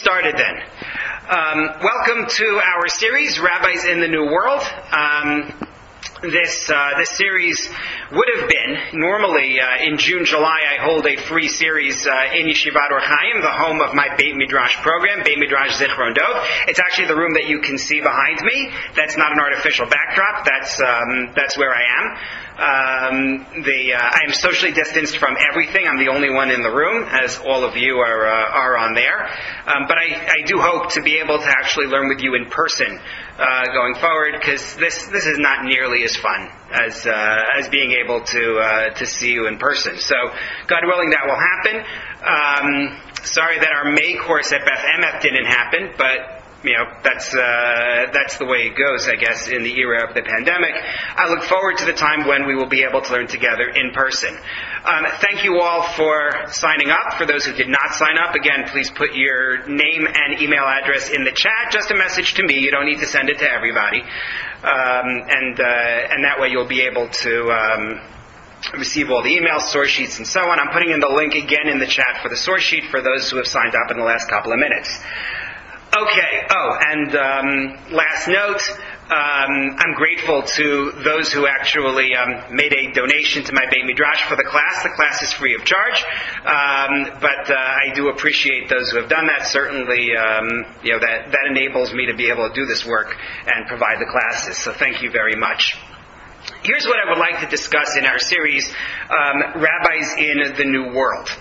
started then. Welcome to our series, Rabbis in the New World. This series would have been, normally in June, July, I hold a free series in Yeshivat Or Chaim, the home of my Beit Midrash program, Beit Midrash Zichron Dov. It's actually the room that you can see behind me. That's not an artificial backdrop. That's where I am. I am socially distanced from everything. I'm the only one in the room, as all of you are on there. But I do hope to be able to actually learn with you in person going forward, because this is not nearly as fun as being able to see you in person. So, God willing, that will happen. Sorry that our May course at Beth Emeth didn't happen, but that's the way it goes, I guess, in the era of the pandemic. I look forward to the time when we will be able to learn together in person. Thank you all for signing up. For those who did not sign up, again, please put your name and email address in the chat. Just a message to me. You don't need to send it to everybody. And that way you'll be able to receive all the emails, source sheets, and so on. I'm putting in the link again in the chat for the source sheet for those who have signed up in the last couple of minutes. Okay. Last note, I'm grateful to those who actually made a donation to my Beit Midrash for the class. The class is free of charge, but I do appreciate those who have done that. Certainly, that enables me to be able to do this work and provide the classes. So thank you very much. Here's what I would like to discuss in our series, Rabbis in the New World.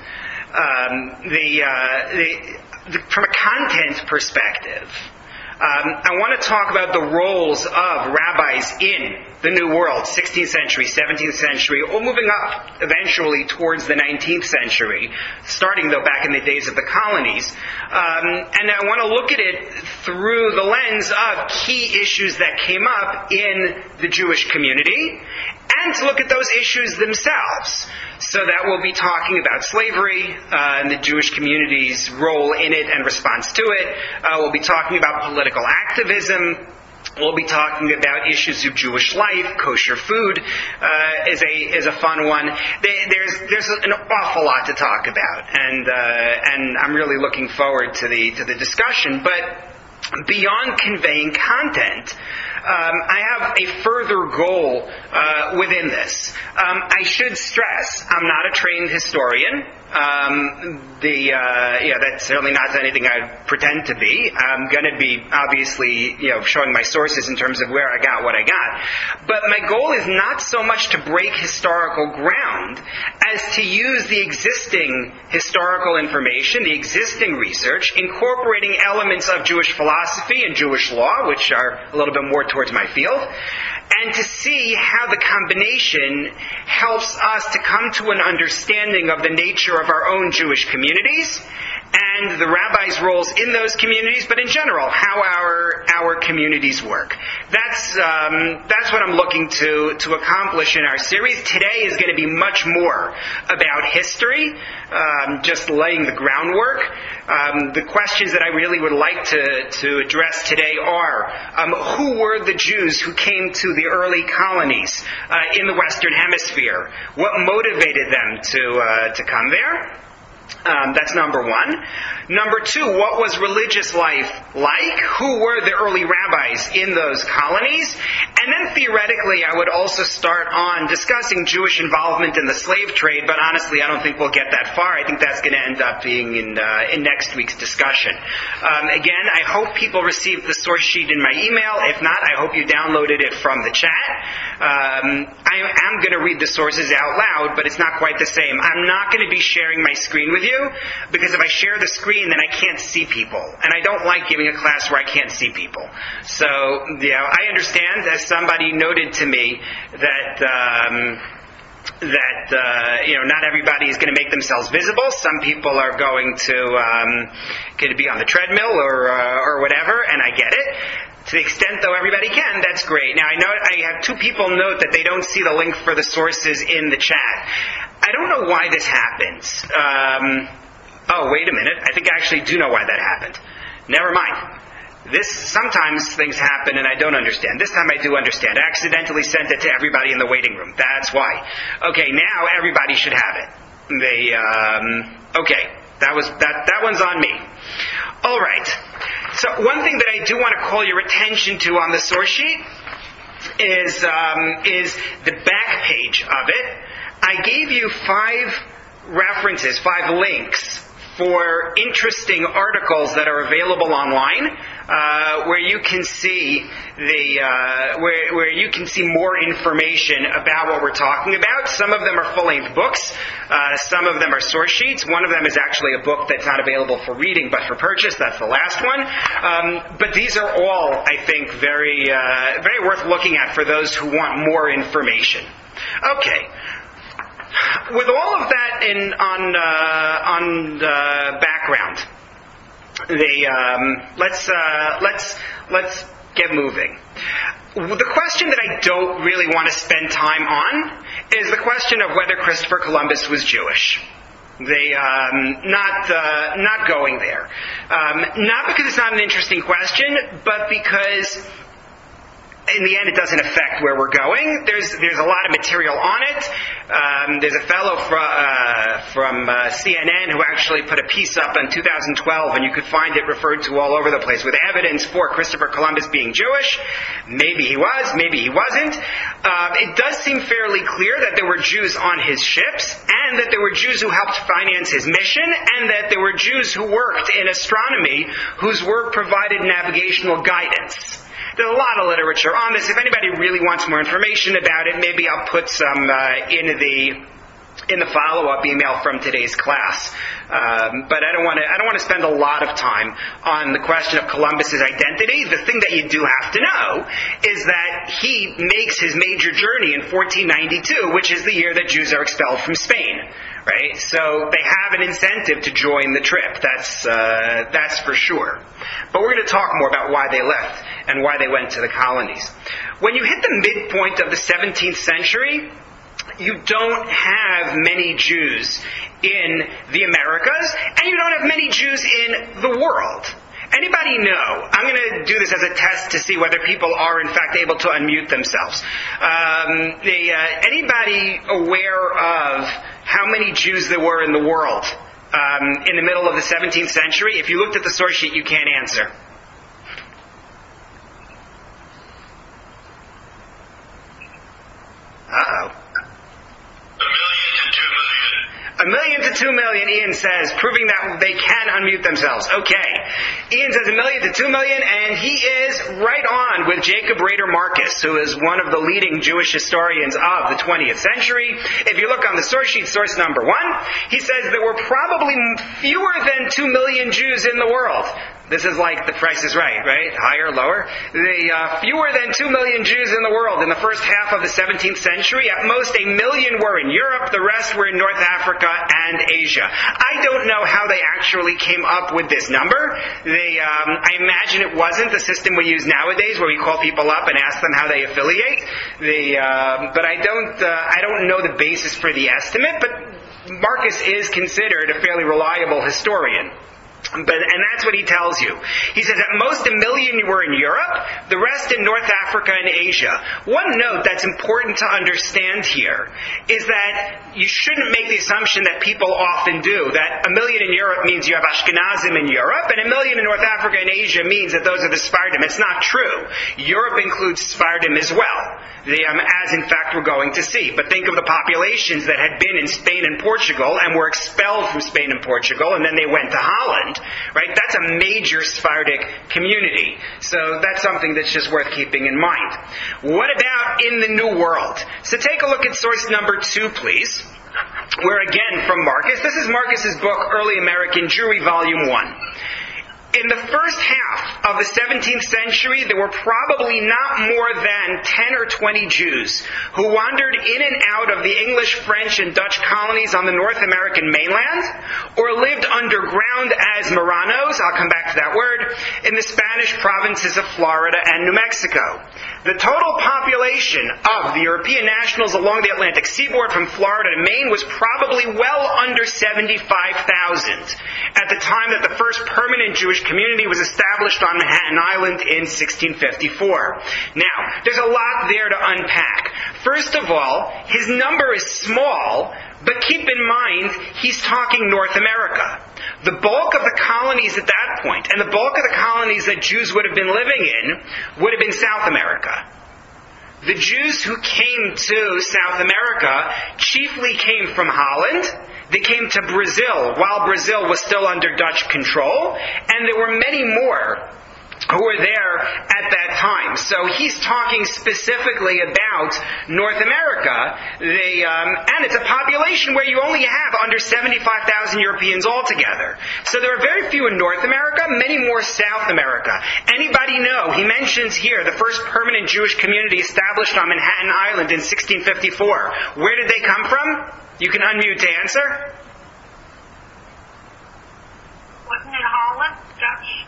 From a content perspective, I want to talk about the roles of rabbis in the New World, 16th century, 17th century, or moving up eventually towards the 19th century, starting though back in the days of the colonies. And I want to look at it through the lens of key issues that came up in the Jewish community, and to look at those issues themselves. So that we'll be talking about slavery and the Jewish community's role in it and response to it. We'll be talking about political activism. We'll be talking about issues of Jewish life. Kosher food is a fun one. There's an awful lot to talk about, and I'm really looking forward to the discussion. But beyond conveying content, I have a further goal within this. I should stress, I'm not a trained historian. That's certainly not anything I pretend to be. I'm going to be obviously, showing my sources in terms of where I got what I got. But my goal is not so much to break historical ground as to use the existing historical information, the existing research, incorporating elements of Jewish philosophy and Jewish law, which are a little bit more towards my field, and to see how the combination helps us to come to an understanding of the nature of our own Jewish communities and the rabbis' roles in those communities, but in general, how our communities work. That's what I'm looking to accomplish in our series. Today is going to be much more about history, just laying the groundwork. The questions that I really would like to address today are, who were the Jews who came to the early colonies in the Western Hemisphere? What motivated them to come there? That's number one. Number two, what was religious life like? Who were the early rabbis in those colonies? And then theoretically, I would also start on discussing Jewish involvement in the slave trade, but honestly, I don't think we'll get that far. I think that's going to end up being in next week's discussion. Again, I hope people received the source sheet in my email. If not, I hope you downloaded it from the chat. I am going to read the sources out loud, but it's not quite the same. I'm not going to be sharing my screen with you, because if I share the screen, then I can't see people. And I don't like giving a class where I can't see people. So, I understand, as somebody noted to me, that not everybody is going to make themselves visible. Some people are going to be on the treadmill or whatever, and I get it. To the extent, though, everybody can, that's great. Now, I have two people note that they don't see the link for the sources in the chat. I don't know why this happens. Wait a minute. I think I actually do know why that happened. Never mind. Sometimes things happen and I don't understand. This time I do understand. I accidentally sent it to everybody in the waiting room. That's why. Okay, now everybody should have it. Okay, that one's on me. All right. So one thing that I do want to call your attention to on the source sheet is the back page of it. I gave you 5 references, 5 links for interesting articles that are available online, where you can see where you can see more information about what we're talking about. Some of them are full-length books. Some of them are source sheets. One of them is actually a book that's not available for reading but for purchase. That's the last one. But these are all, I think, very worth looking at for those who want more information. Okay. With all of that on background, let's get moving. The question that I don't really want to spend time on is the question of whether Christopher Columbus was Jewish. Not going there. Not because it's not an interesting question, but because in the end, it doesn't affect where we're going. There's a lot of material on it. There's a fellow from CNN who actually put a piece up in 2012, and you could find it referred to all over the place with evidence for Christopher Columbus being Jewish. Maybe he was, maybe he wasn't. It does seem fairly clear that there were Jews on his ships, and that there were Jews who helped finance his mission, and that there were Jews who worked in astronomy whose work provided navigational guidance. There's a lot of literature on this. If anybody really wants more information about it, maybe I'll put some in the follow-up email from today's class. But I don't want to spend a lot of time on the question of Columbus's identity. The thing that you do have to know is that he makes his major journey in 1492, which is the year that Jews are expelled from Spain. Right? So they have an incentive to join the trip. That's for sure. But we're going to talk more about why they left and why they went to the colonies. When you hit the midpoint of the 17th century, you don't have many Jews in the Americas, and you don't have many Jews in the world. Anybody know? I'm going to do this as a test to see whether people are in fact able to unmute themselves. Anybody aware of how many Jews there were in the world in the middle of the 17th century? If you looked at the source sheet, you can't answer. Uh-oh. 1 million to 2 million, Ian says, proving that they can unmute themselves. Okay. Ian says 1 million to 2 million, and he is right on with Jacob Rader Marcus, who is one of the leading Jewish historians of the 20th century. If you look on the source sheet, source number 1, he says there were probably fewer than 2 million Jews in the world. This is like The Price is Right? Higher, lower? Fewer than 2 million Jews in the world in the first half of the 17th century. At most, 1 million were in Europe. The rest were in North Africa and Asia. I don't know how they actually came up with this number. I imagine it wasn't the system we use nowadays, where we call people up and ask them how they affiliate. But I don't know the basis for the estimate. But Marcus is considered a fairly reliable historian. And that's what he tells you. He says at most 1 million were in Europe, the rest in North Africa and Asia. One note that's important to understand here is that you shouldn't make the assumption that people often do, that 1 million in Europe means you have Ashkenazim in Europe, and 1 million in North Africa and Asia means that those are the Sephardim. It's not true. Europe includes Sephardim as well, as in fact we're going to see. But think of the populations that had been in Spain and Portugal and were expelled from Spain and Portugal, and then they went to Holland. Right? That's a major Sephardic community. So that's something that's just worth keeping in mind. What about in the New World? So take a look at source number 2, please. Where again from Marcus. This is Marcus's book, Early American Jewry, Volume 1. In the first half of the 17th century, there were probably not more than 10 or 20 Jews who wandered in and out of the English, French, and Dutch colonies on the North American mainland, or lived underground as Marranos, I'll come back to that word, in the Spanish provinces of Florida and New Mexico. The total population of the European nationals along the Atlantic seaboard from Florida to Maine was probably well under 75,000 at the time that the first permanent Jewish community was established on Manhattan Island in 1654. Now, there's a lot there to unpack. First of all, his number is small, but keep in mind, he's talking North America. The bulk of the colonies at that that point. And the bulk of the colonies that Jews would have been living in would have been South America. The Jews who came to South America chiefly came from Holland. They came to Brazil while Brazil was still under Dutch control. And there were many more who were there at that time. So he's talking specifically about North America. And it's a population where you only have under 75,000 Europeans altogether. So there are very few in North America, many more South America. Anybody know? He mentions here the first permanent Jewish community established on Manhattan Island in 1654. Where did they come from? You can unmute to answer. Wasn't it Holland? Dutch?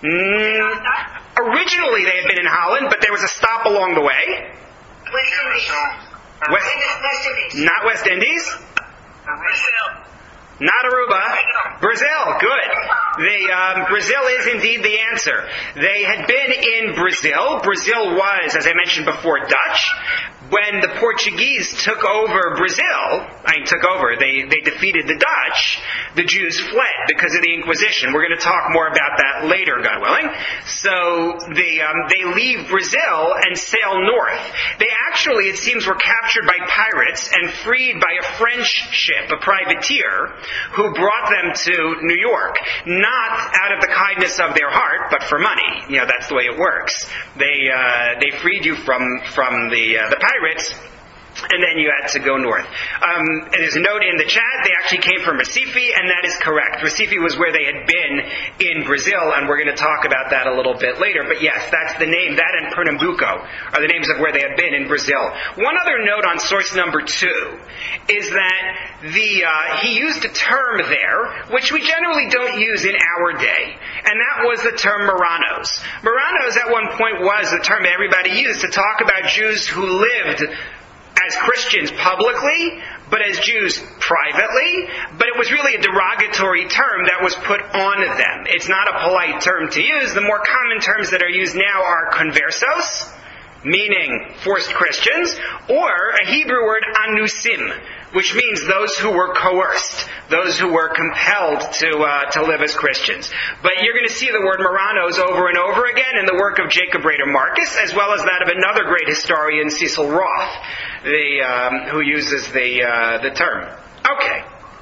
Originally they had been in Holland, but there was a stop along the way. West Indies. West Indies. Not West Indies. Brazil. Not Aruba. Brazil. Good. Brazil is indeed the answer. They had been in Brazil. Brazil was, as I mentioned before, Dutch. When the Portuguese took over Brazil, they defeated the Dutch, the Jews fled because of the Inquisition. We're going to talk more about that later, God willing. So they leave Brazil and sail north. They actually, it seems, were captured by pirates and freed by a French ship, a privateer, who brought them to New York. Not out of the kindness of their heart, but for money. You know, that's the way it works. They freed you from the pirates, and then you had to go north. And there's a note in the chat, they actually came from Recife, and that is correct. Recife was where they had been in Brazil, and we're going to talk about that a little bit later. But yes, that's the name. That and Pernambuco are the names of where they had been in Brazil. One other note on source number 2 is that he used a term there, which we generally don't use in our day, and that was the term Marranos. Marranos at one point was the term everybody used to talk about Jews who lived as Christians publicly, but as Jews privately, but it was really a derogatory term that was put on them. It's not a polite term to use. The more common terms that are used now are conversos, meaning forced Christians, or a Hebrew word anusim, which means those who were coerced, those who were compelled to live as Christians. But you're going to see the word Marranos over and over again in the work of Jacob Rader Marcus, as well as that of another great historian, Cecil Roth, who uses the term. Okay.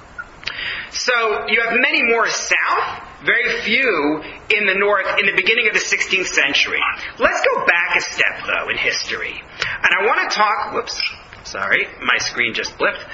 So you have many more south, very few in the north in the beginning of the 16th century. Let's go back a step, though, in history. And I want to talk... Sorry, my screen just blipped.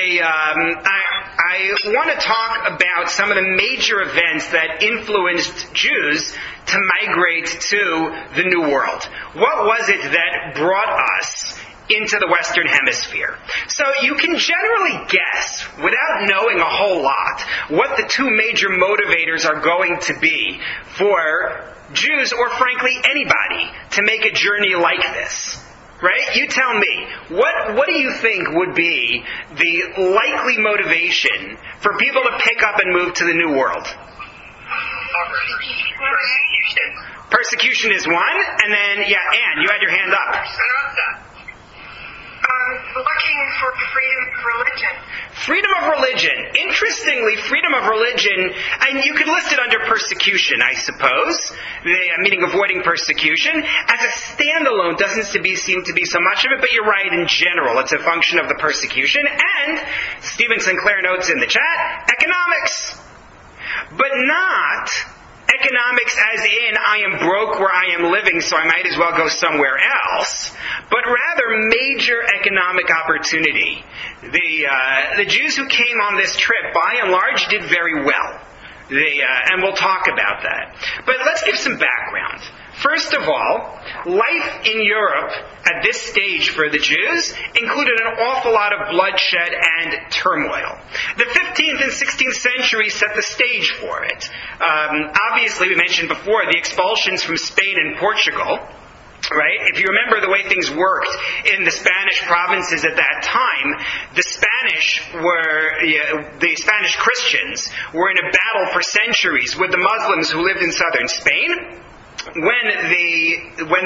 I want to talk about some of the major events that influenced Jews to migrate to the New World. What was it that brought us into the Western Hemisphere? So you can generally guess, without knowing a whole lot, what the two major motivators are going to be for Jews, or frankly anybody, to make a journey like this. Right? You tell me. What do you think would be the likely motivation for people to pick up and move to the New World? Persecution is one, and then, Anne, you had your hand up. Looking for freedom of religion. Freedom of religion. Interestingly, freedom of religion, and you could list it under persecution, I suppose, meaning avoiding persecution. As a standalone, doesn't seem to be so much of it, but you're right, in general, it's a function of the persecution. And, Stephen Sinclair notes in the chat, economics. But not economics as in, I am broke where I am living, so I might as well go somewhere else, but rather major economic opportunity. The Jews who came on this trip, by and large, did very well. And we'll talk about that. But let's give some background. First of all, life in Europe at this stage for the Jews included an awful lot of bloodshed and turmoil. The 15th and 16th century set the stage for it. Obviously, we mentioned before the expulsions from Spain and Portugal. Right? If you remember the way things worked in the Spanish provinces at that time, the Spanish Christians were in a battle for centuries with the Muslims who lived in southern Spain. When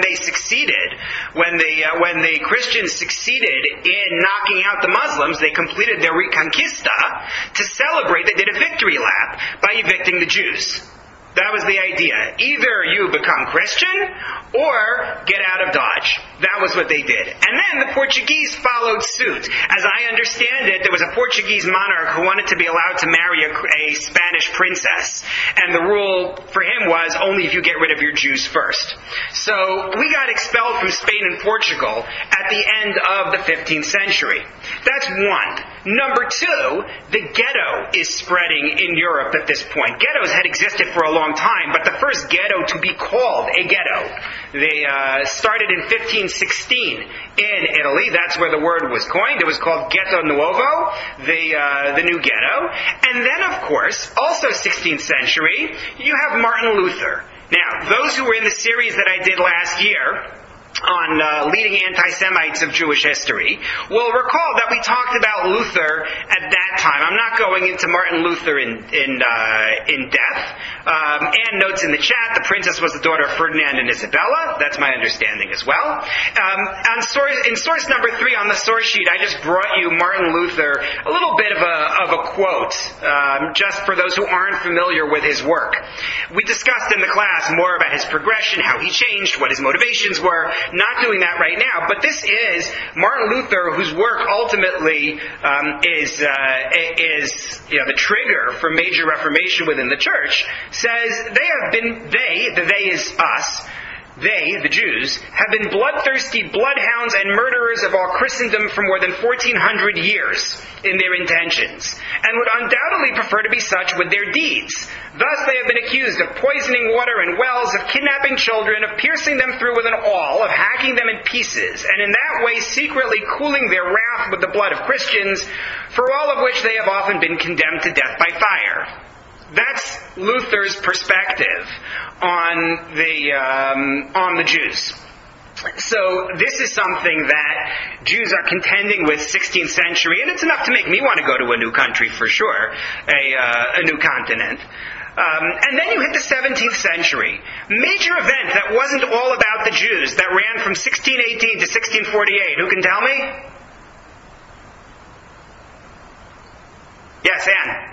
the Christians succeeded in knocking out the Muslims, they completed their Reconquista. To celebrate, they did a victory lap by evicting the Jews. That was the idea. Either you become Christian or get out of Dodge. That was what they did. And then the Portuguese followed suit. As I understand it, there was a Portuguese monarch who wanted to be allowed to marry a Spanish princess. And the rule for him was only if you get rid of your Jews first. So we got expelled from Spain and Portugal at the end of the 15th century. That's one. Number two, the ghetto is spreading in Europe at this point. Ghettos had existed for a long time, but the first ghetto to be called a ghetto, they started in 1516 in Italy. That's where the word was coined. It was called Ghetto Nuovo, the new ghetto. And then, of course, also 16th century, you have Martin Luther. Now, those who were in the series that I did last year on leading anti-Semites of Jewish history will recall that we talked about Luther at that time. I'm not going into Martin Luther in depth. Anne notes in the chat the princess was the daughter of Ferdinand and Isabella. That's my understanding as well. In source number 3 on the source sheet, I just brought you Martin Luther, a little bit of a quote, just for those who aren't familiar with his work. We discussed in the class more about his progression, how he changed, what his motivations were. Not doing that right now, but this is Martin Luther, whose work ultimately is the trigger for major reformation within the church, says they is us, they, the Jews, have been bloodthirsty bloodhounds and murderers of all Christendom for more than 1,400 years in their intentions, and would undoubtedly prefer to be such with their deeds. Thus they have been accused of poisoning water and wells, of kidnapping children, of piercing them through with an awl, of hacking them in pieces, and in that way secretly cooling their wrath with the blood of Christians, for all of which they have often been condemned to death by fire. That's Luther's perspective on the Jews. So this is something that Jews are contending with 16th century, and it's enough to make me want to go to a new country for sure, a new continent. And then you hit the 17th century. Major event that wasn't all about the Jews, that ran from 1618 to 1648. Who can tell me? Yes, Anne.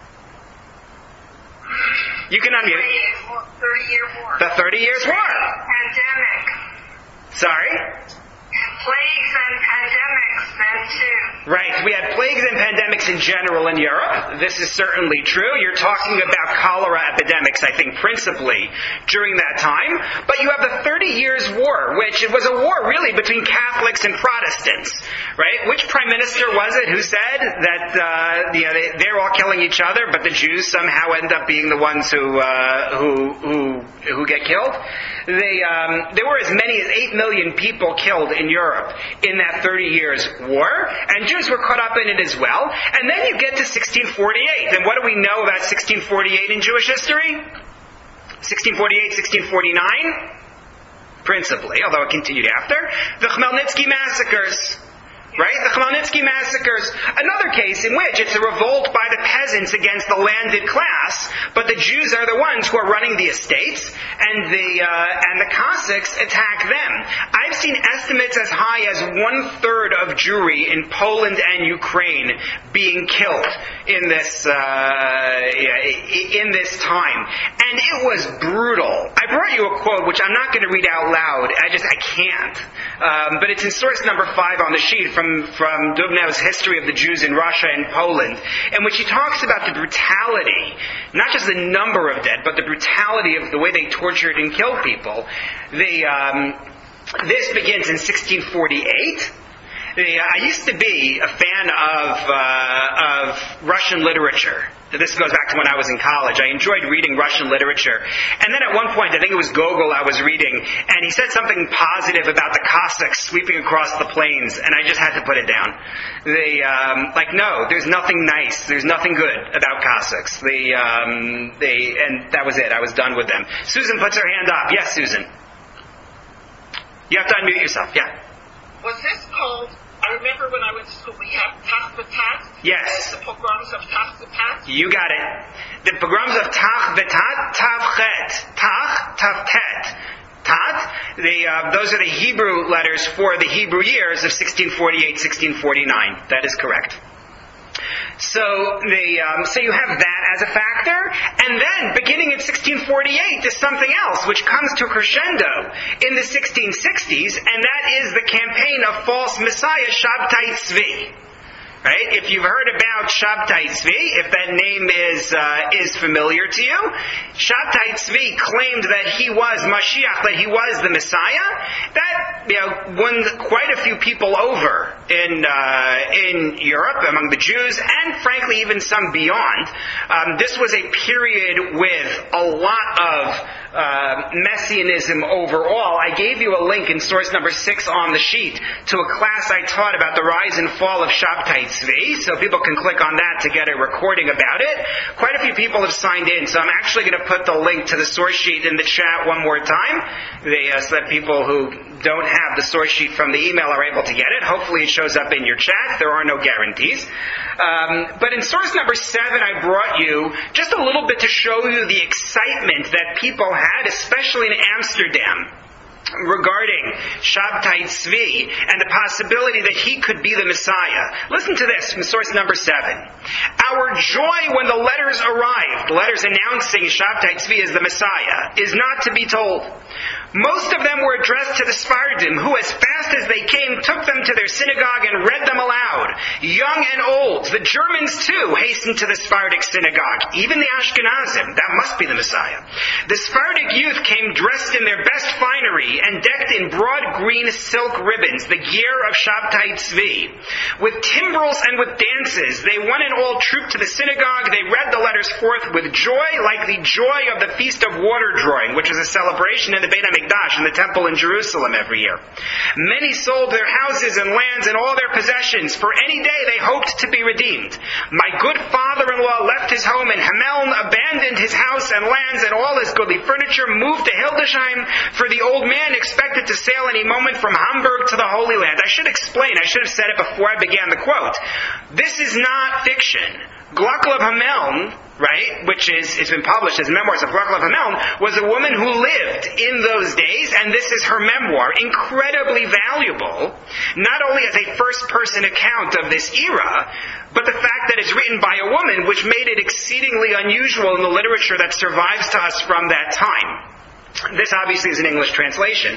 You can unmute. 30-year war. The 30 Years' War. Pandemic. Sorry? Plagues and pandemics then too. Right. We had plagues and pandemics in general in Europe. This is certainly true. You're talking about cholera epidemics, I think, principally during that time. But you have the 30 Years' War, which it was a war really between Catholics and Protestants. Right? Which prime minister was it who said that they're all killing each other, but the Jews somehow end up being the ones who get killed? There were as many as 8 million people killed in Europe in that 30 Years' War, and Jews were caught up in it as well. And then you get to 1648. And what do we know about 1648 in Jewish history? 1648, 1649? Principally, although it continued after. The Khmelnytsky massacres. Right? The Khmelnytsky massacres. Another case in which it's a revolt by the peasants against the landed class, but the Jews are the ones who are running the estates, and the Cossacks attack them. I've seen estimates as high as 1/3 of Jewry in Poland and Ukraine being killed in this time, and it was brutal. I brought you a quote which I'm not going to read out loud. I can't. But it's in source number 5 on the sheet from Dubnev's History of the Jews in Russia and Poland, in which he talks about the brutality, not just the number of dead, but the brutality of the way they tortured and killed people. This begins in 1648. I used to be a fan of Russian literature. This goes back to when I was in college. I enjoyed reading Russian literature. And then at one point, I think it was Gogol I was reading, and he said something positive about the Cossacks sweeping across the plains, and I just had to put it down. No, there's nothing nice. There's nothing good about Cossacks. And that was it. I was done with them. Susan puts her hand up. Yes, Susan. You have to unmute yourself. Yeah. Was this called, I remember when I went to school, we had Tach. Yes. The pogroms of Tach. You got it. The pogroms of Tach V'Tat, Tavchet. Tach, Tavtet. Tat, those are the Hebrew letters for the Hebrew years of 1648, 1649. That is correct. So you have that as a factor, and then beginning in 1648 is something else, which comes to a crescendo in the 1660s, and that is the campaign of false messiah Shabtai Tzvi. Right? If you've heard about Shabtai Tzvi, if that name is familiar to you, Shabtai Tzvi claimed that he was Mashiach, that he was the Messiah. That won quite a few people over in Europe among the Jews, and frankly even some beyond. This was a period with a lot of messianism overall. I gave you a link in source number 6 on the sheet to a class I taught about the rise and fall of Shabtai Tzvi, so people can click on that to get a recording about it. Quite a few people have signed in, so I'm actually going to put the link to the source sheet in the chat one more time, so that people who don't have the source sheet from the email are able to get it. Hopefully it shows up in your chat. There are no guarantees. But in source number 7, I brought you just a little bit to show you the excitement that people had, especially in Amsterdam, regarding Shabtai Tzvi and the possibility that he could be the Messiah. Listen to this from source number 7. Our joy when the letters arrived, letters announcing Shabtai Tzvi as the Messiah, is not to be told. Most of them were addressed to the Sephardim, who as fast as they came took them to their synagogue and read them aloud. Young and old, the Germans too hastened to the Sephardic synagogue, even the Ashkenazim, that must be the Messiah. The Sephardic youth came dressed in their best finery and decked in broad green silk ribbons, the gear of Shabtai Tzvi. With timbrels and with dances, they one and all trooped to the synagogue. They read the letters forth with joy, like the joy of the Feast of Water Drawing, which is a celebration in the Beit HaMikdash, in the temple in Jerusalem every year. Many sold their houses and lands and all their possessions, for any day they hoped to be redeemed. My good father-in-law left his home in Hameln, abandoned his house and lands and all his goodly furniture, moved to Hildesheim, for the old man expected to sail any moment from Hamburg to the Holy Land. I should explain, I should have said it before I began the quote. This is not fiction. Glockel of Hameln, right, which it's been published as Memoirs of Glockel of Hameln, was a woman who lived in those days, and this is her memoir, incredibly valuable, not only as a first-person account of this era, but the fact that it's written by a woman, which made it exceedingly unusual in the literature that survives to us from that time. This obviously is an English translation,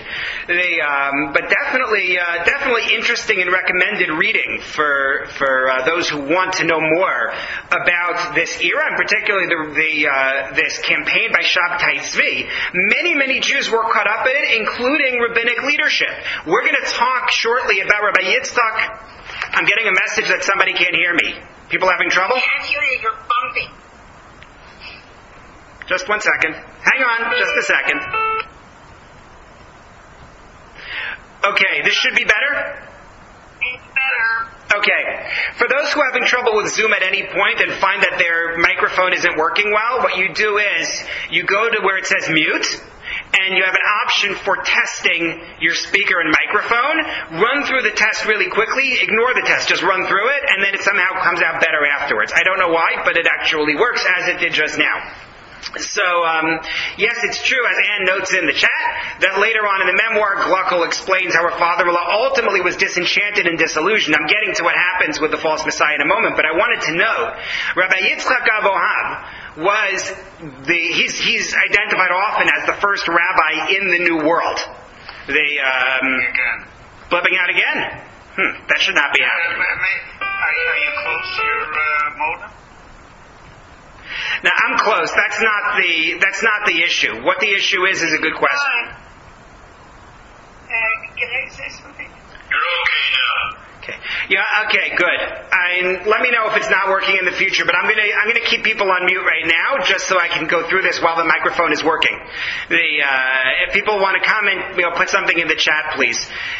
but definitely interesting and recommended reading for those who want to know more about this era, and particularly this campaign by Shabtai Tzvi. Many Jews were caught up in it, including rabbinic leadership. We're going to talk shortly about Rabbi Yitzchak. I'm getting a message that somebody can't hear me. People having trouble? I can't hear you. You're bumping. Just one second. Hang on, just a second. Okay, this should be better? It's better. Okay. For those who are having trouble with Zoom at any point and find that their microphone isn't working well, what you do is you go to where it says mute, and you have an option for testing your speaker and microphone. Run through the test really quickly. Ignore the test. Just run through it, and then it somehow comes out better afterwards. I don't know why, but it actually works as it did just now. So, yes, it's true, as Anne notes in the chat, that later on in the memoir, Glockel explains how her father-in-law ultimately was disenchanted and disillusioned. I'm getting to what happens with the false Messiah in a moment, but I wanted to note, Rabbi Yitzchak Abohab he's identified often as the first rabbi in the New World. Blipping out again? That should not be happening. Are you close to your modem? Now, I'm close. That's not the issue. What the issue is a good question. Can I say something? You're okay now. Okay. Yeah. Okay. Good. Let me know if it's not working in the future. But I'm gonna keep people on mute right now, just so I can go through this while the microphone is working. If people want to comment, put something in the chat, please.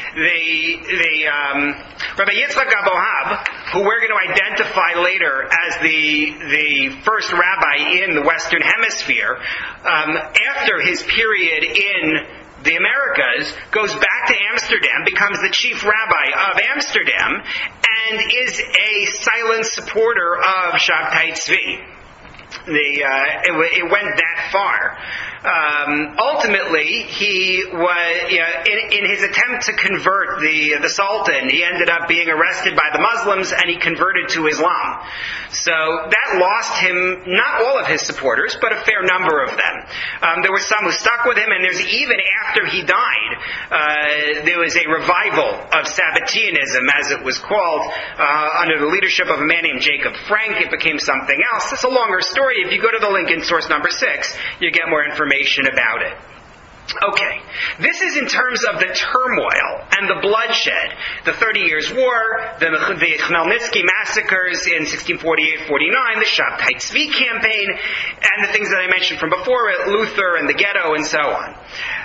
Rabbi Yitzchak Abohab, who we're going to identify later as the first rabbi in the Western Hemisphere, after his period in the Americas, goes back to Amsterdam, becomes the chief rabbi of Amsterdam, and is a silent supporter of Shabtai Tzvi. It went that that far. Ultimately, he was, in his attempt to convert the Sultan, he ended up being arrested by the Muslims and he converted to Islam. So that lost him not all of his supporters, but a fair number of them. There were some who stuck with him, and there's even after he died, there was a revival of Sabbateanism, as it was called, under the leadership of a man named Jacob Frank. It became something else. It's a longer story. If you go to the link in source number 6, you get more information about it. Okay, this is in terms of the turmoil and the bloodshed. The 30 Years' War, the Khmelnytsky massacres in 1648-49, the Shabtai Tzvi campaign, and the things that I mentioned from before, Luther and the ghetto and so on.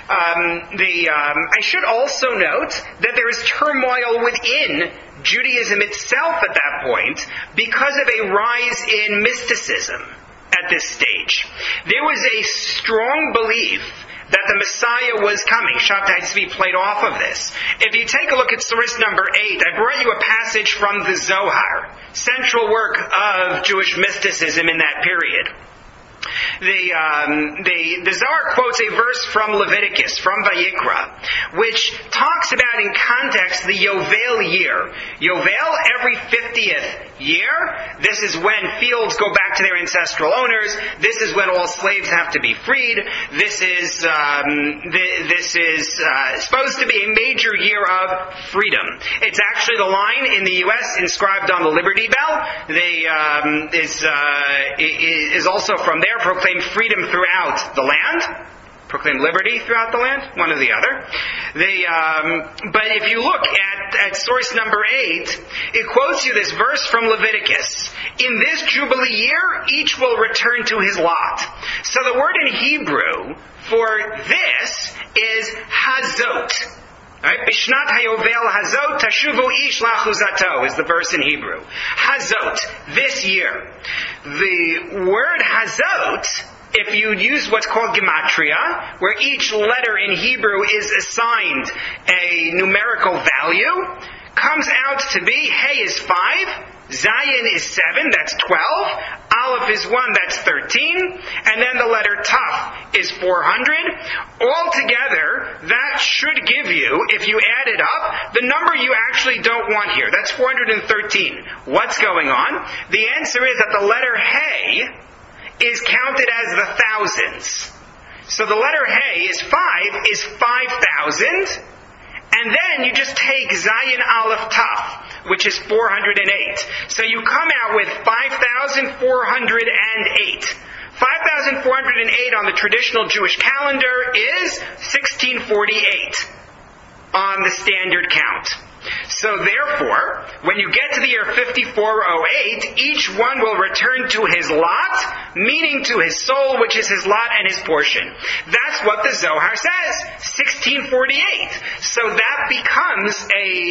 I should also note that there is turmoil within Judaism itself at that point because of a rise in mysticism at this stage. There was a strong belief that the Messiah was coming. Shabtai Tzvi played off of this. If you take a look at source number 8, I brought you a passage from the Zohar, central work of Jewish mysticism in that period. The Zohar quotes a verse from Leviticus, from Vayikra, which talks about in context the Yovel year. Yovel, every 50th year. This is when fields go back to their ancestral owners. This is when all slaves have to be freed. This is supposed to be a major year of freedom. It's actually the line in the U.S. inscribed on the Liberty Bell. Is also from there. Proclaim freedom throughout the land. Proclaim liberty throughout the land, one or the other. But if you look at source number 8, it quotes you this verse from Leviticus. In this Jubilee year, each will return to his lot. So the word in Hebrew for this is hazot. Right? Bishnat hayovel hazot tashuvu ish lachuzato is the verse in Hebrew. Hazot, this year. The word hazot, if you use what's called gematria, where each letter in Hebrew is assigned a numerical value, comes out to be, Hey is 5, Zayin is 7, that's 12, Aleph is 1, that's 13, and then the letter Taf is 400. Altogether, that should give you, if you add it up, the number you actually don't want here. That's 413. What's going on? The answer is that the letter Hey is counted as the thousands. So the letter Hey is 5, is 5,000, and then you just take Zayin Aleph Taf, which is 408. So you come out with 5,408. 5,408 on the traditional Jewish calendar is 1648 on the standard count. So therefore, when you get to the year 5408, each one will return to his lot, meaning to his soul, which is his lot and his portion. That's what the Zohar says, 1648. So that becomes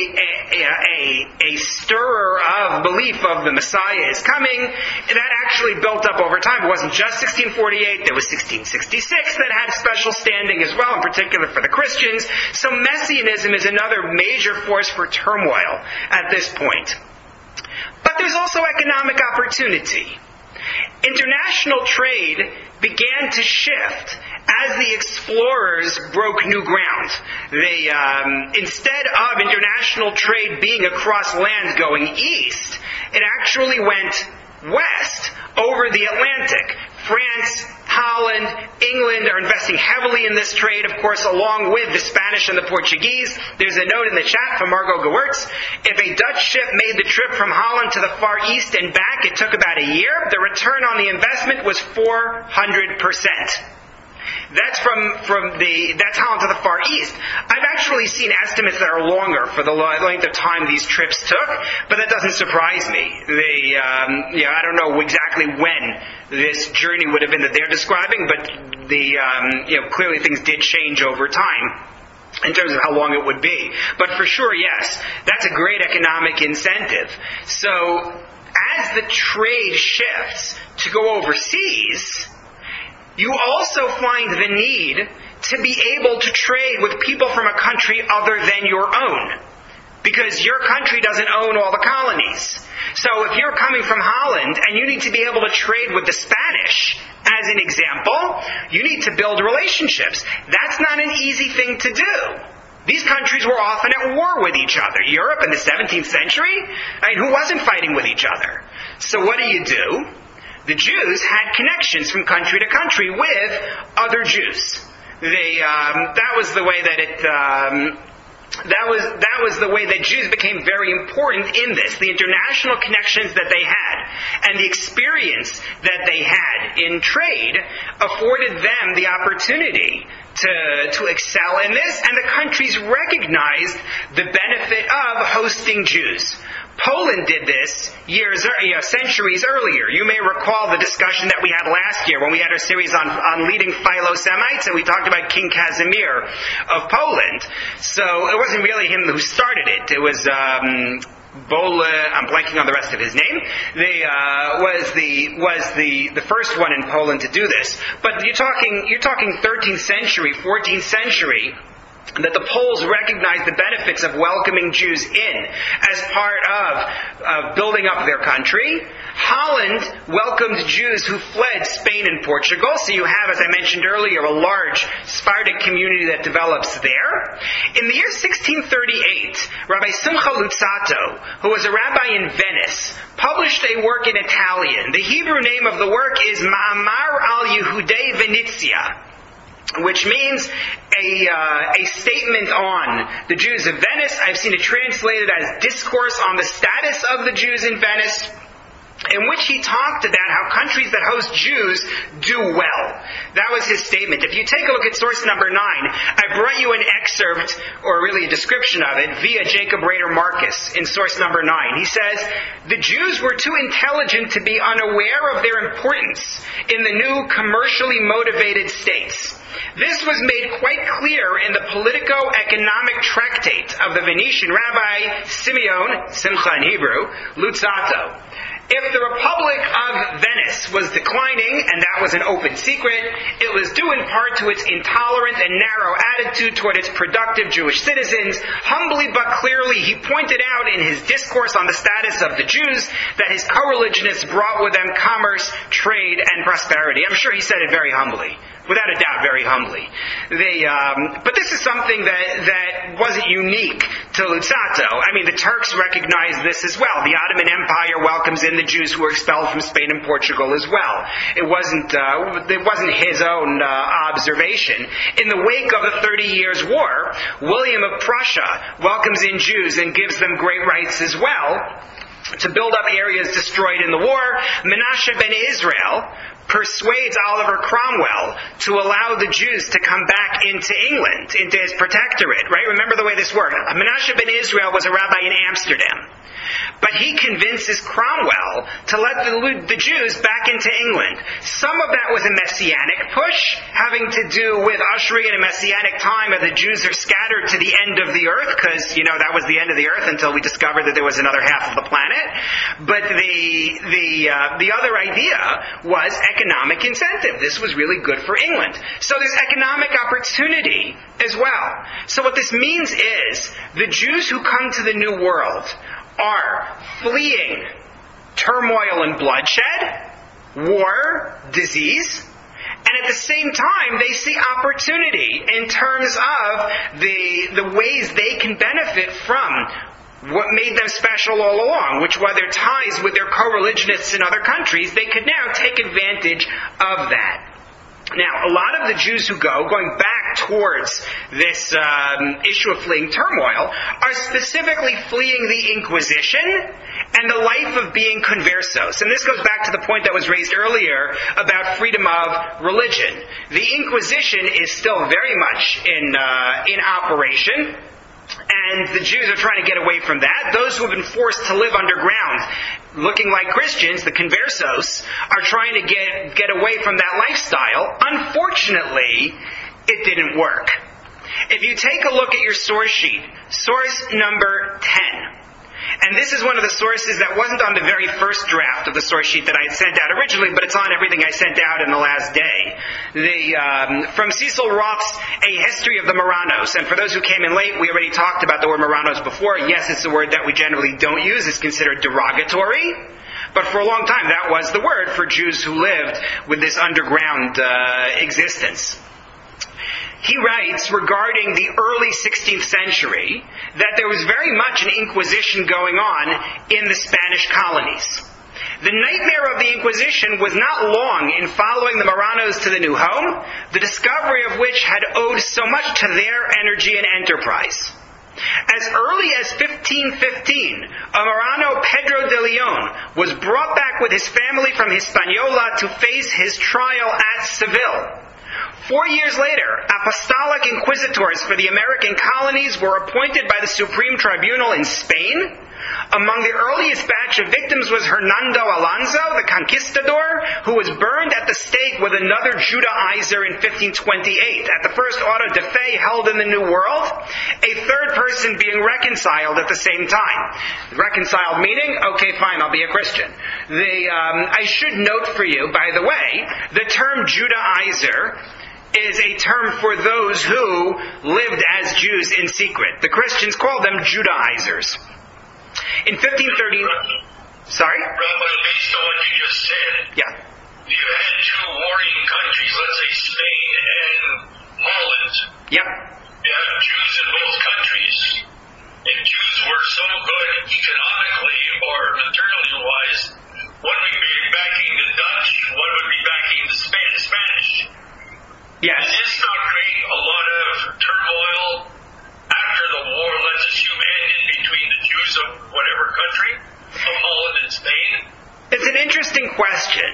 a stirrer of belief of the Messiah is coming. That actually built up over time. It wasn't just 1648, there was 1666 that had special standing as well, in particular for the Christians. So Messianism is another major force for turmoil at this point. But there's also economic opportunity. International trade began to shift as the explorers broke new ground. Instead of international trade being across land going east, it actually went west over the Atlantic. France, Holland, England are investing heavily in this trade, of course, along with the Spanish and the Portuguese. There's a note in the chat from Margot Gewurtz. If a Dutch ship made the trip from Holland to the Far East and back, it took about a year. The return on the investment was 400%. That's that's Holland to the Far East. I've actually seen estimates that are longer for the length of time these trips took, but that doesn't surprise me. I don't know exactly when this journey would have been that they're describing, but clearly things did change over time in terms of how long it would be. But for sure, yes, that's a great economic incentive. So as the trade shifts to go overseas, you also find the need to be able to trade with people from a country other than your own. because your country doesn't own all the colonies. So if you're coming from Holland and you need to be able to trade with the Spanish, as an example, you need to build relationships. That's not an easy thing to do. These countries were often at war with each other. Europe in the 17th century, who wasn't fighting with each other? So what do? The Jews had connections from country to country with other Jews. That was the way that that was the way that Jews became very important in this. The international connections that they had and the experience that they had in trade afforded them the opportunity to excel in this, and the countries recognized the benefit of hosting Jews. Poland did this centuries earlier. You may recall the discussion that we had last year when we had our series on leading Philo-Semites, and we talked about King Casimir of Poland. So it wasn't really him who started it. It was I'm blanking on the rest of his name. Was the first one in Poland to do this. But you're talking 13th century, 14th century, that the Poles recognized the benefits of welcoming Jews in as part of building up their country. Holland welcomed Jews who fled Spain and Portugal, so you have, as I mentioned earlier, a large Sephardic community that develops there. In the year 1638, Rabbi Simcha Luzzatto, who was a rabbi in Venice, published a work in Italian. The Hebrew name of the work is Ma'amar al Yehudei Venezia, which means a statement on the Jews of Venice. I've seen it translated as Discourse on the Status of the Jews in Venice, in which he talked about how countries that host Jews do well. That was his statement. If you take a look at source number 9, I brought you an excerpt, or really a description of it, via Jacob Rader Marcus in source number 9. He says, the Jews were too intelligent to be unaware of their importance in the new commercially motivated states. This was made quite clear in the politico-economic tractate of the Venetian rabbi Simeon, Simcha in Hebrew, Luzzatto. If the Republic of Venice was declining, and that was an open secret, it was due in part to its intolerant and narrow attitude toward its productive Jewish citizens. Humbly but clearly, he pointed out in his discourse on the status of the Jews that his co-religionists brought with them commerce, trade, and prosperity. I'm sure he said it very humbly. Without a doubt, very humbly. But this is something that wasn't unique to Luzzatto. I mean, the Turks recognized this as well. The Ottoman Empire welcomes in the Jews who were expelled from Spain and Portugal as well. It wasn't his own observation. In the wake of the 30 Years' War, William of Prussia welcomes in Jews and gives them great rights as well to build up areas destroyed in the war. Menashe ben Israel persuades Oliver Cromwell to allow the Jews to come back into England, into his protectorate, right? Remember the way this worked. Menashe ben Israel was a rabbi in Amsterdam. But he convinces Cromwell to let the Jews back into England. Some of that was a messianic push, having to do with ushering in a messianic time of the Jews are scattered to the end of the earth, because, that was the end of the earth until we discovered that there was another half of the planet. But the other idea was economic incentive. This was really good for England. So there's economic opportunity as well. So what this means is the Jews who come to the New World are fleeing turmoil and bloodshed, war, disease, and at the same time they see opportunity in terms of the ways they can benefit from what made them special all along, which were their ties with their co-religionists in other countries. They could now take advantage of that. Now, a lot of the Jews who going back towards this issue of fleeing turmoil, are specifically fleeing the Inquisition and the life of being conversos. And this goes back to the point that was raised earlier about freedom of religion. The Inquisition is still very much in operation, and the Jews are trying to get away from that. Those who have been forced to live underground, looking like Christians, the conversos, are trying to get away from that lifestyle. Unfortunately, it didn't work. If you take a look at your source sheet, source number 10, And this is one of the sources that wasn't on the very first draft of the source sheet that I had sent out originally, but it's on everything I sent out in the last day. From Cecil Roth's A History of the Marranos. And for those who came in late, we already talked about the word Marranos before. Yes, it's a word that we generally don't use. It's considered derogatory. But for a long time, that was the word for Jews who lived with this underground existence. He writes regarding the early 16th century that there was very much an Inquisition going on in the Spanish colonies. The nightmare of the Inquisition was not long in following the Marranos to the new home, the discovery of which had owed so much to their energy and enterprise. As early as 1515, a Marrano, Pedro de Leon, was brought back with his family from Hispaniola to face his trial at Seville. 4 years later, apostolic inquisitors for the American colonies were appointed by the Supreme Tribunal in Spain. Among the earliest batch of victims was Hernando Alonso, the conquistador, who was burned at the stake with another Judaizer in 1528 at the first auto de fe held in the New World, a third person being reconciled at the same time. Reconciled meaning, okay, fine, I'll be a Christian. I should note for you, by the way, the term Judaizer is a term for those who lived as Jews in secret. The Christians called them Judaizers. In 1530... Sorry? Rabbi, based on what you just said, yeah. You had two warring countries, let's say Spain and Holland. Yep. You have Jews in both countries. If Jews were so good economically or materially wise, one would be backing the Dutch, one would be backing the Spanish. Yes. Does this not create a lot of turmoil after the war, let's assume, ended between the Jews of whatever country, of Holland and Spain? It's an interesting question.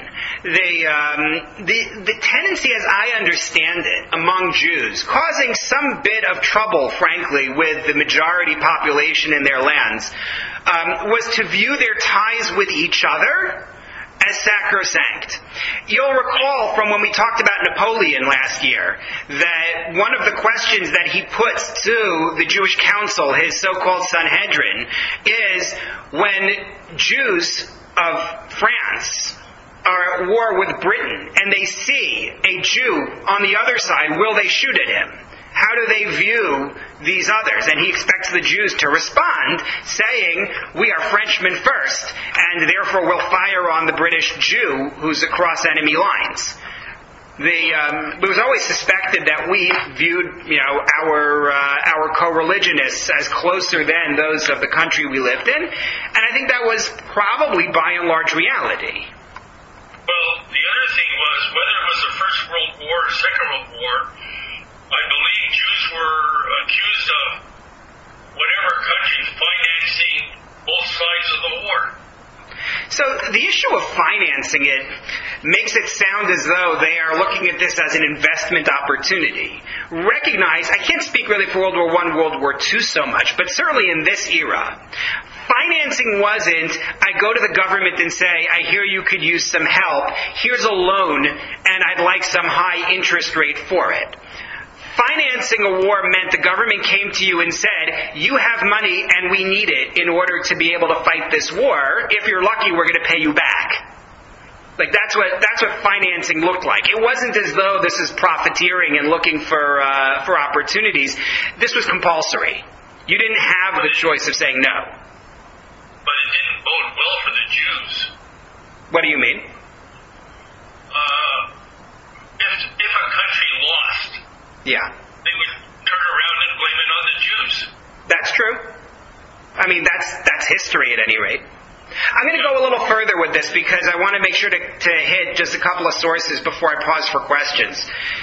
The tendency, as I understand it, among Jews, causing some bit of trouble, frankly, with the majority population in their lands, was to view their ties with each other as sacrosanct. You'll recall from when we talked about Napoleon last year that one of the questions that he puts to the Jewish Council, his so-called Sanhedrin, is when Jews of France are at war with Britain and they see a Jew on the other side, will they shoot at him? How do they view these others? And he expects the Jews to respond, saying, we are Frenchmen first, and therefore will fire on the British Jew who's across enemy lines. It was always suspected that we viewed, our co-religionists as closer than those of the country we lived in, and I think that was probably by and large reality. Well, the other thing was, whether it was the First World War or Second World War, I believe Jews were accused of whatever country financing both sides of the war. So the issue of financing it makes it sound as though they are looking at this as an investment opportunity. Recognize, I can't speak really for World War I, World War II so much, but certainly in this era, financing wasn't, I go to the government and say, I hear you could use some help, here's a loan, and I'd like some high interest rate for it. Financing a war meant the government came to you and said, you have money and we need it in order to be able to fight this war. If you're lucky, we're going to pay you back. Like that's what financing looked like. It wasn't as though this is profiteering and looking for opportunities. This was compulsory. You didn't have the choice of saying no. But it didn't bode well for the Jews. What do you mean? If a country lost, yeah, they would turn around and blame it on the Jews. That's true. I mean, that's history at any rate. I'm going to go a little further with this because I want to make sure to hit just a couple of sources before I pause for questions.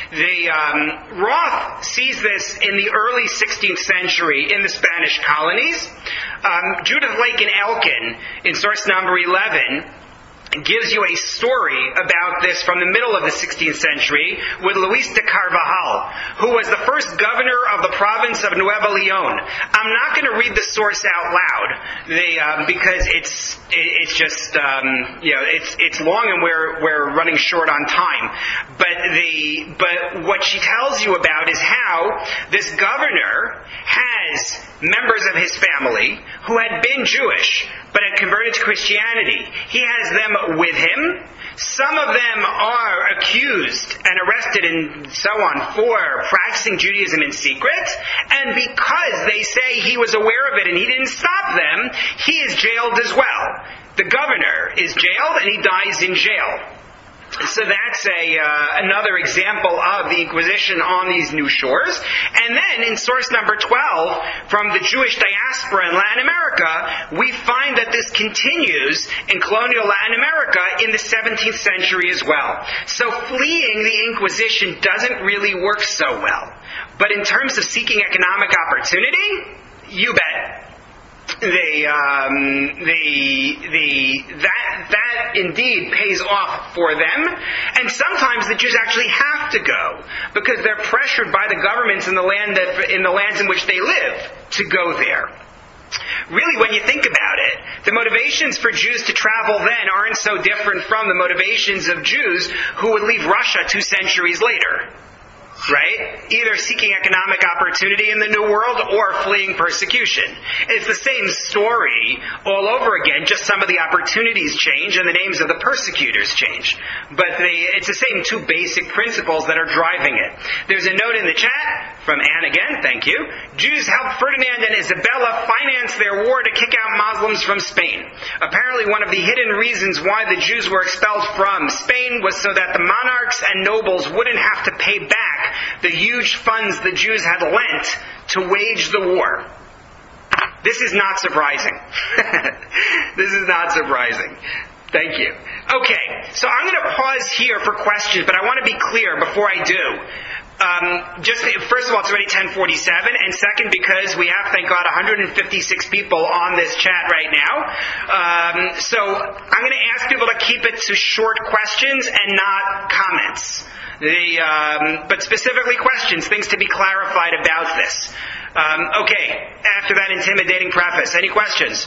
Roth sees this in the early 16th century in the Spanish colonies. Judith Lake and Elkin, in source number 11, gives you a story about this from the middle of the 16th century with Luis de Carvajal, who was the first governor of the province of Nuevo Leon. I'm not going to read the source out loud because it's just it's long and we're running short on time. But what she tells you about is how this governor has members of his family who had been Jewish but had converted to Christianity. He has them with him. Some of them are accused and arrested and so on for practicing Judaism in secret. And because they say he was aware of it and he didn't stop them, he is jailed as well. The governor is jailed and he dies in jail. So that's another example of the Inquisition on these new shores. And then in source number 12, from the Jewish diaspora in Latin America, we find that this continues in colonial Latin America in the 17th century as well. So fleeing the Inquisition doesn't really work so well. But in terms of seeking economic opportunity, you bet. That indeed pays off for them, and sometimes the Jews actually have to go because they're pressured by the governments in the lands in which they live to go there. Really, when you think about it, the motivations for Jews to travel then aren't so different from the motivations of Jews who would leave Russia 2 centuries later. Right? Either seeking economic opportunity in the New World or fleeing persecution. It's the same story all over again, just some of the opportunities change and the names of the persecutors change. But it's the same 2 basic principles that are driving it. There's a note in the chat from Anne again, thank you. Jews helped Ferdinand and Isabella finance their war to kick out Muslims from Spain. Apparently one of the hidden reasons why the Jews were expelled from Spain was so that the monarchs and nobles wouldn't have to pay back the huge funds the Jews had lent to wage the war. This is not surprising. This is not surprising. Thank you. Okay, so I'm going to pause here for questions, but I want to be clear before I do. First of all, it's already 10:47, and second, because we have, thank God, 156 people on this chat right now. So I'm going to ask people to keep it to short questions and not comments. But specifically questions, things to be clarified about this. Okay, after that intimidating preface, any questions?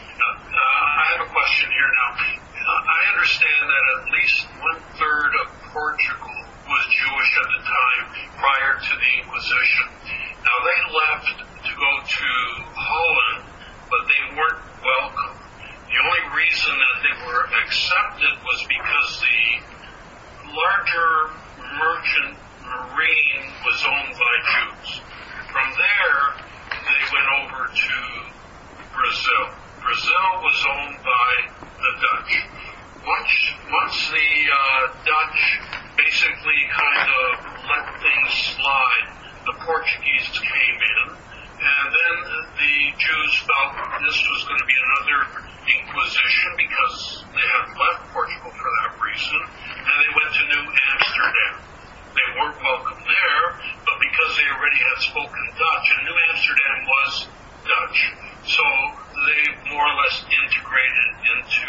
I have a question here now. I understand that at least 1/3 of Portugal was Jewish at the time prior to the Inquisition. Now they left to go to Holland, but they weren't welcome. The only reason that they were accepted was because the larger merchant marine was owned by Jews. From there, they went over to Brazil. Brazil was owned by the Dutch. Once the Dutch basically kind of let things slide, the Portuguese came in, and then the Jews felt this was going to be another Inquisition because they had left Portugal for that reason, and they went to New Amsterdam. They weren't welcome there, but because they already had spoken Dutch, and New Amsterdam was Dutch, so they more or less integrated into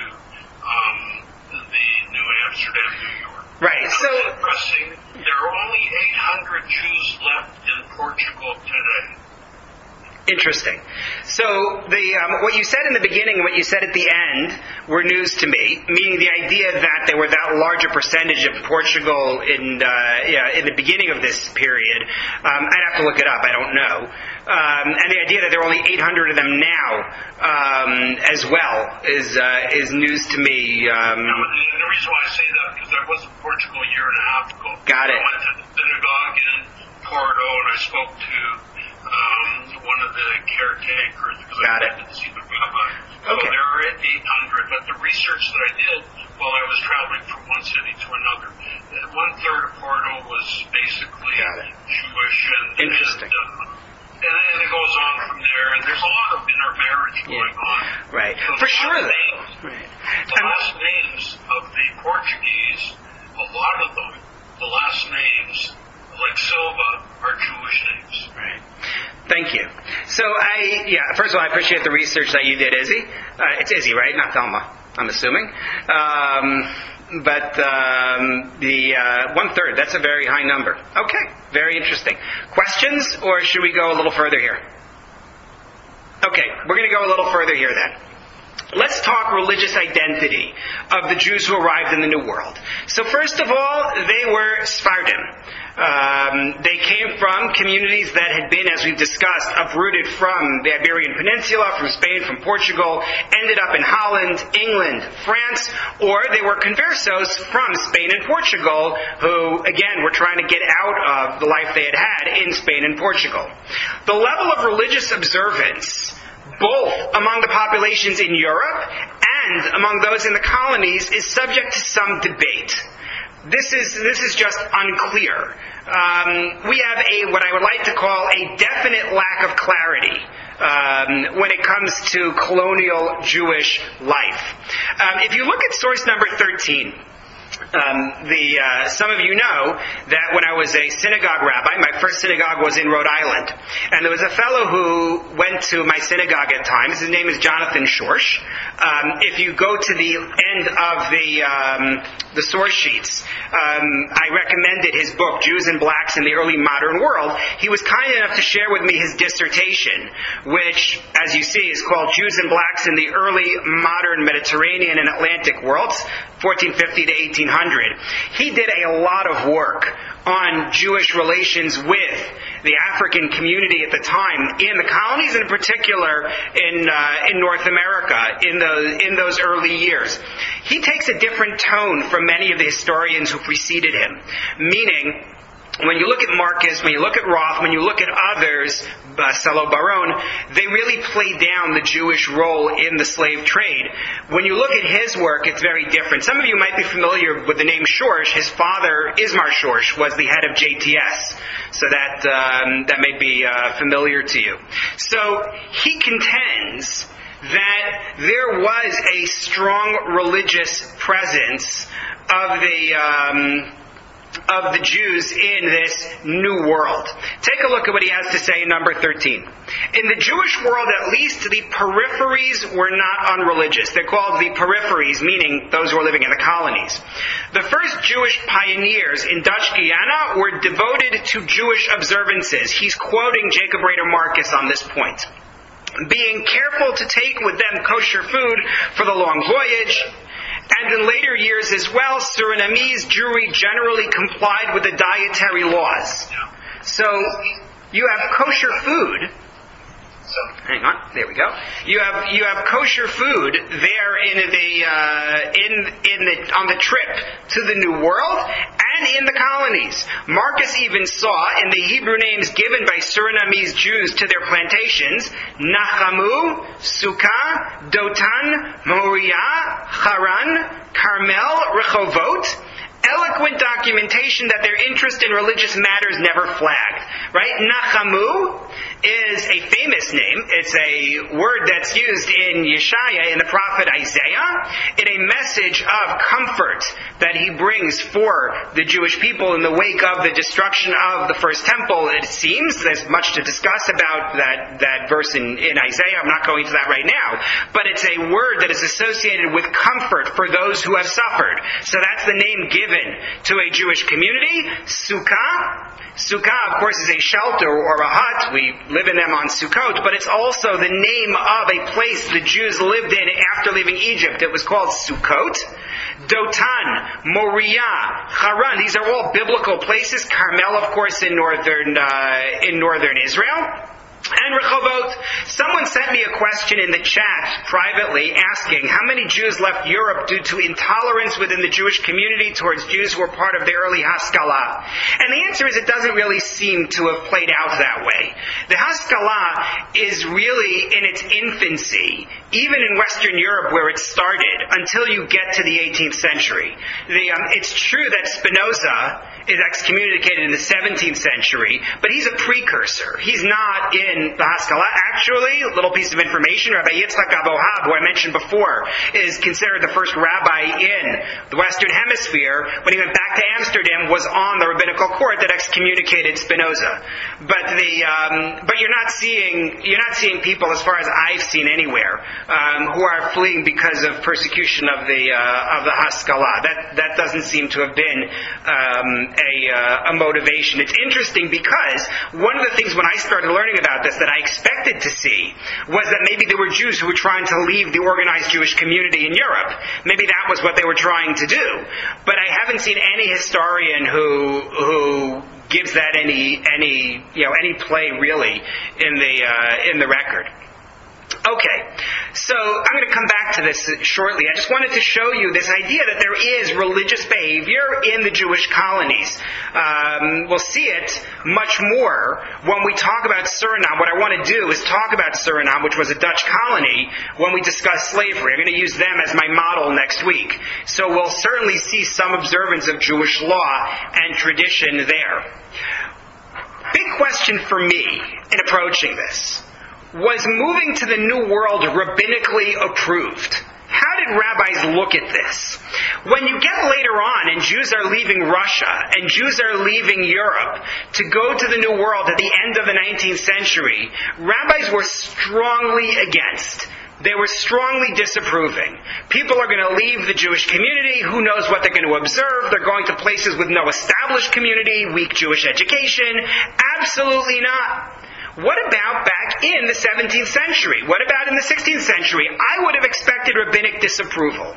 the New Amsterdam, New York. Right. Now, So it's interesting. There are only 800 Jews left in Portugal today. Interesting. So what you said in the beginning and what you said at the end were news to me, meaning the idea that there were that larger percentage of Portugal in the beginning of this period. I'd have to look it up. I don't know. And the idea that there are only 800 of them now as well is news to me. The reason why I say that because I was in Portugal a year and a half ago. Got it. I went to the synagogue in Porto and I spoke to one of the caretakers because Got I it. went to see the rabbi. So Okay. there are 800, but the research that I did while I was traveling from one city to another, 1/3 of Porto was basically Got it. Jewish and Interesting. and it goes on from there, and there's a lot of intermarriage going on. Right. So For the sure, last though. names- Right. The last names of the Portuguese, a lot of them, the last names, like Silva, are Jewish names. Right. Thank you. So first of all, I appreciate the research that you did, Izzy. It's Izzy, right? Not Thelma. I'm assuming. But the 1/3, that's a very high number. Okay, very interesting. Questions, or should we go a little further here? Okay, we're going to go a little further here then. Let's talk religious identity of the Jews who arrived in the New World. So first of all, they were Sephardim. They came from communities that had been, as we've discussed, uprooted from the Iberian Peninsula, from Spain, from Portugal, ended up in Holland, England, France, or they were conversos from Spain and Portugal, who, again, were trying to get out of the life they had had in Spain and Portugal. The level of religious observance, both among the populations in Europe and among those in the colonies, is subject to some debate. This is just unclear. We have what I would like to call a definite lack of clarity when it comes to colonial Jewish life. If you look at source number 13, some of you know that when I was a synagogue rabbi, my first synagogue was in Rhode Island, and there was a fellow who went to my synagogue at times. His name is Jonathan Schorsch. If you go to the end of the source sheets, I recommended his book, Jews and Blacks in the Early Modern World. He was kind enough to share with me his dissertation, which, as you see, is called Jews and Blacks in the Early Modern Mediterranean and Atlantic Worlds, 1450 to 1800. He did a lot of work on Jewish relations with the African community at the time in the colonies, in particular in North America in those early years. He takes a different tone from many of the historians who preceded him, meaning when you look at Marcus, when you look at Roth, when you look at others, Salo Baron, they really play down the Jewish role in the slave trade. When you look at his work, it's very different. Some of you might be familiar with the name Schorsch. His father, Ismar Schorsch, was the head of JTS. So that may be familiar to you. So he contends that there was a strong religious presence of the Jews in this new world. Take a look at what he has to say in number 13. In the Jewish world, at least, the peripheries were not unreligious. They're called the peripheries, meaning those who were living in the colonies. The first Jewish pioneers in Dutch Guiana were devoted to Jewish observances. He's quoting Jacob Rader Marcus on this point. Being careful to take with them kosher food for the long voyage, and in later years as well, Surinamese Jewry generally complied with the dietary laws. So you have kosher food. Hang on, there we go. You have kosher food there on the trip to the New World and in the colonies. Marcus even saw in the Hebrew names given by Surinamese Jews to their plantations, Nachamu, Sukkah, Dotan, Moriah, Haran, Carmel, Rehovot, eloquent documentation that their interest in religious matters never flagged. Right? Nachamu is a famous name. It's a word that's used in Yeshaya, in the prophet Isaiah, in a message of comfort that he brings for the Jewish people in the wake of the destruction of the first temple. It seems there's much to discuss about that verse in Isaiah. I'm not going to that right now. But it's a word that is associated with comfort for those who have suffered. So that's the name given to a Jewish community. Sukkah. Sukkah, of course, is a shelter or a hut. We live in them on Sukkot, but it's also the name of a place the Jews lived in after leaving Egypt. It was called Sukkot. Dotan, Moriah, Haran, these are all biblical places. Carmel, of course, in northern Israel. And Rehovot. Someone sent me a question in the chat privately asking how many Jews left Europe due to intolerance within the Jewish community towards Jews who were part of the early Haskalah. And the answer is it doesn't really seem to have played out that way. The Haskalah is really in its infancy, even in Western Europe where it started, until you get to the 18th century. It's true that Spinoza is excommunicated in the 17th century, but he's a precursor. He's not in in the Haskalah. Actually, a little piece of information, Rabbi Yitzchak Abohab, who I mentioned before, is considered the first rabbi in the Western Hemisphere. When he went back to Amsterdam, was on the rabbinical court that excommunicated Spinoza. But you're not seeing people, as far as I've seen anywhere, who are fleeing because of persecution of the Haskalah. That doesn't seem to have been a motivation. It's interesting because one of the things when I started learning about this that I expected to see was that maybe there were Jews who were trying to leave the organized Jewish community in Europe. Maybe that was what they were trying to do. But I haven't seen any historian who gives that any play really in the record. Okay, so I'm going to come back to this shortly. I just wanted to show you this idea that there is religious behavior in the Jewish colonies. We'll see it much more when we talk about Suriname. What I want to do is talk about Suriname, which was a Dutch colony, when we discuss slavery. I'm going to use them as my model next week. So we'll certainly see some observance of Jewish law and tradition there. Big question for me in approaching this. Was moving to the New World rabbinically approved? How did rabbis look at this? When you get later on and Jews are leaving Russia and Jews are leaving Europe to go to the New World at the end of the 19th century, rabbis were strongly against. They were strongly disapproving. People are going to leave the Jewish community. Who knows what they're going to observe? They're going to places with no established community, weak Jewish education. Absolutely not. What about back in the 17th century? What about in the 16th century? I would have expected rabbinic disapproval.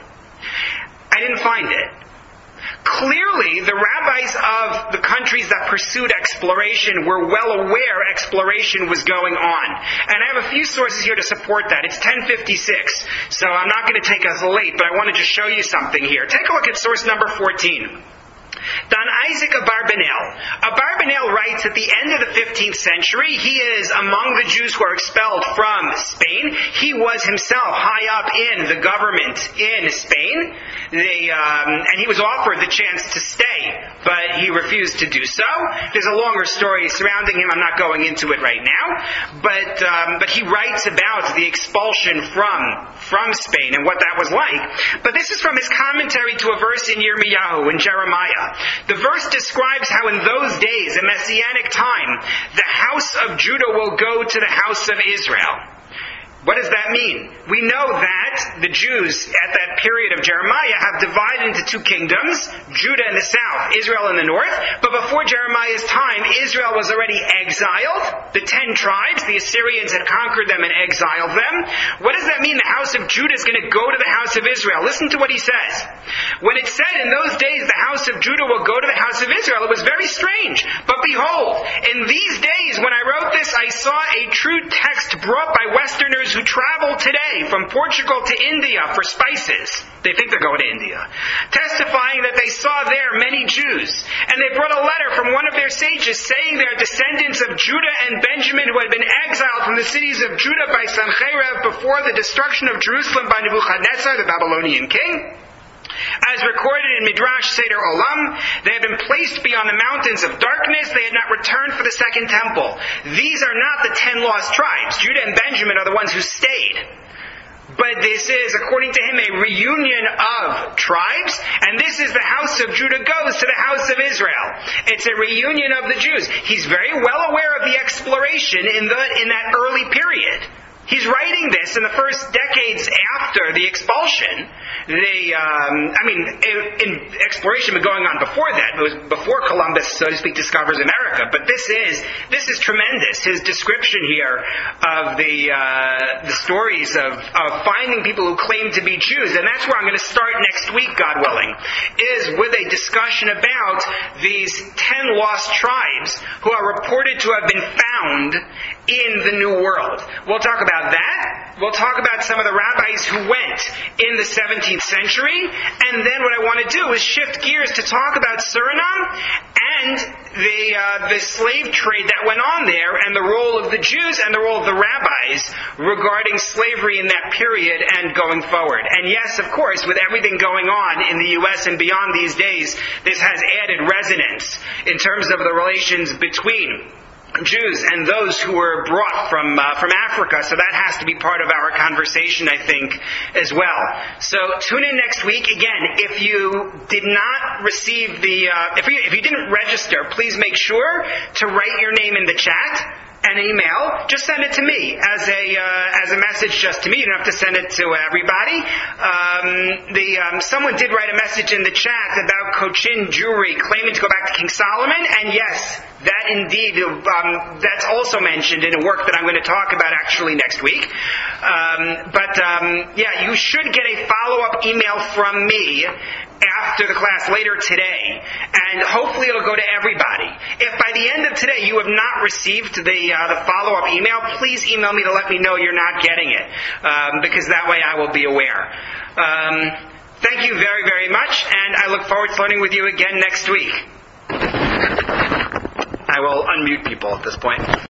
I didn't find it. Clearly, the rabbis of the countries that pursued exploration were well aware exploration was going on. And I have a few sources here to support that. It's 1056, so I'm not going to take us late, but I wanted to show you something here. Take a look at source number 14. Don Isaac Abarbanel. Abarbanel writes at the end of the 15th century, he is among the Jews who are expelled from Spain. He was himself high up in the government in Spain. And he was offered the chance to stay, but he refused to do so. There's a longer story surrounding him. I'm not going into it right now. But he writes about the expulsion from Spain and what that was like. But this is from his commentary to a verse in Yirmiyahu, in Jeremiah. The verse describes how in those days, a messianic time, the house of Judah will go to the house of Israel. What does that mean? We know that the Jews at that period of Jeremiah have divided into two kingdoms, Judah in the south, Israel in the north. But before Jeremiah's time, Israel was already exiled. The 10 tribes, the Assyrians had conquered them and exiled them. What does that mean? The house of Judah is going to go to the house of Israel. Listen to what he says. When it said in those days the house of Judah will go to the house of Israel, it was very strange. But behold, in these days when I wrote this, I saw a true text brought by Westerners who travel today from Portugal to India for spices. They think they're going to India. Testifying that they saw there many Jews. And they brought a letter from one of their sages saying they are descendants of Judah and Benjamin who had been exiled from the cities of Judah by Sancherib before the destruction of Jerusalem by Nebuchadnezzar, the Babylonian king. As recorded in Midrash Seder Olam, they had been placed beyond the mountains of darkness. They had not returned for the second temple. These are not the 10 lost tribes. Judah and Benjamin are the ones who stayed. But this is, according to him, a reunion of tribes, and this is the house of Judah goes to the house of Israel. It's a reunion of the Jews. He's very well aware of the exploration in that early period. He's writing this in the first decades after the expulsion. Exploration had been going on before that. It was before Columbus, so to speak, discovers America. But this is tremendous. His description here of the stories of finding people who claim to be Jews, and that's where I'm going to start next week, God willing, is with a discussion about these 10 lost tribes who are reported to have been found in the New World. We'll talk about that. We'll talk about some of the rabbis who went in the 17th century. And then what I want to do is shift gears to talk about Suriname and the slave trade that went on there and the role of the Jews and the role of the rabbis regarding slavery in that period and going forward. And yes, of course, with everything going on in the U.S. and beyond these days, this has added resonance in terms of the relations between Jews and those who were brought from Africa. So that has to be part of our conversation, I think, as well. So tune in next week. Again, if you did not receive if you didn't register, please make sure to write your name in the chat. An email, just send it to me as a message just to me. You don't have to send it to everybody. Someone did write a message in the chat about Cochin Jewelry claiming to go back to King Solomon, and yes, that indeed, that's also mentioned in a work that I'm going to talk about actually next week. Yeah, you should get a follow-up email from me after the class later today, and hopefully it'll go to everybody. If by the end of today you have not received the follow-up email, please email me to let me know you're not getting it, because that way I will be aware. Thank you very, very much, and I look forward to learning with you again next week. I will unmute people at this point.